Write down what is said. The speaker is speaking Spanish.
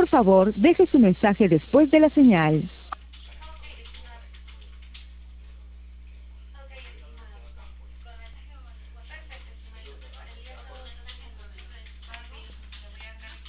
Por favor, deje su mensaje después de la señal.